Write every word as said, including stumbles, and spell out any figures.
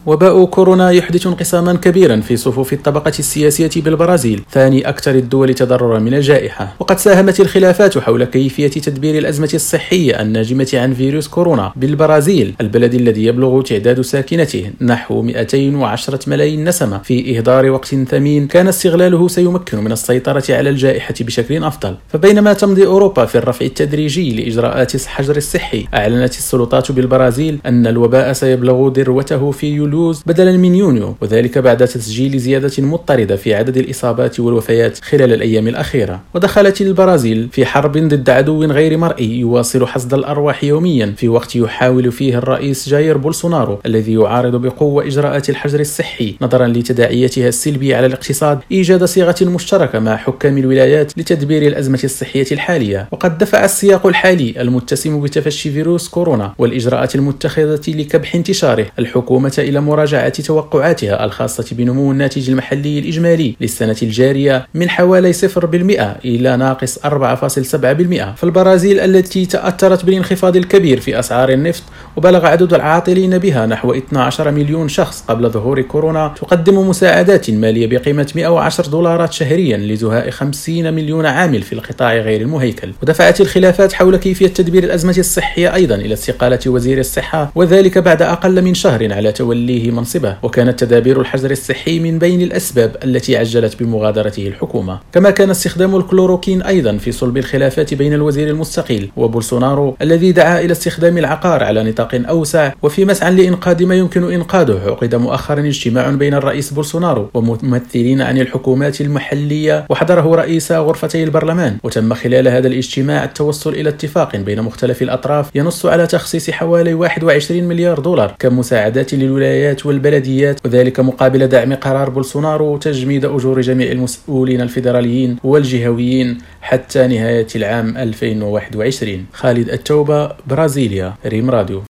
وباء كورونا يحدث انقساما كبيرا في صفوف الطبقة السياسية بالبرازيل، ثاني أكثر الدول تضررا من الجائحة. وقد ساهمت الخلافات حول كيفية تدبير الأزمة الصحية الناجمة عن فيروس كورونا بالبرازيل، البلد الذي يبلغ تعداد ساكنته نحو مئتين وعشرة ملايين نسمة، في إهدار وقت ثمين كان استغلاله سيمكن من السيطرة على الجائحة بشكل أفضل. فبينما تمضي أوروبا في الرفع التدريجي لإجراءات الحجر الصحي، أعلنت السلطات بالبرازيل أن الوباء سيبلغ ذروته في يوليوز بدلا من يونيو، وذلك بعد تسجيل زيادة مضطردة في عدد الإصابات والوفيات خلال الأيام الأخيرة. ودخلت البرازيل في حرب ضد عدو غير مرئي يواصل حصد الأرواح يوميا، في وقت يحاول فيه الرئيس جاير بولسونارو الذي يعارض بقوة إجراءات الحجر الصحي نظرا لتداعياتها السلبية على الاقتصاد إيجاد صيغة مشتركة مع حكام الولايات لتدبير الأزمة الصحية الحالية. وقد دفع السياق الحالي المتسم بتفشي فيروس كورونا والإجراءات المتخذة لكبح انتشاره الحكومة إلى مراجعة توقعاتها الخاصة بنمو الناتج المحلي الإجمالي للسنة الجارية من حوالي صفر بالمئة إلى ناقص أربعة فاصلة سبعة بالمئة. فالبرازيل التي تأثرت بالانخفاض الكبير في أسعار النفط وبلغ عدد العاطلين بها نحو اثني عشر مليون شخص قبل ظهور كورونا، تقدم مساعدات مالية بقيمة مئة وعشرة دولارات شهريا لزهاء خمسين مليون عامل في القطاع غير المهيكل. ودفعت الخلافات حول كيفية تدبير الأزمة الصحية أيضا إلى استقالة وزير الصحة، وذلك بعد أقل من شهر على توليه منصبه. وكانت تدابير الحجر الصحي من بين الأسباب التي عجلت بمغادرته الحكومة. كما كان استخدام الكلوروكين أيضا في صلب الخلافات بين الوزير المستقيل وبولسونارو الذي دعا إلى استخدام العقار على نطاق أوسع. وفي مسعى لإنقاذ ما يمكن إنقاذه، عقد مؤخرا اجتماع بين الرئيس بولسونارو وممثلين عن الحكومات المحلية وحضره رئيس غرفتي البرلمان. وتم خلال هذا الاجتماع التوصل إلى اتفاق بين مختلف الأطراف ينص على تخصيص حوالي واحد وعشرين مليار دولار كمساعدات للولايات والبلديات، وذلك مقابل دعم قرار بولسونارو تجميد أجور جميع المسؤولين الفيدراليين والجهويين حتى نهاية العام ألفين وواحد وعشرين. خالد التوبة، برازيليا، ريم راديو.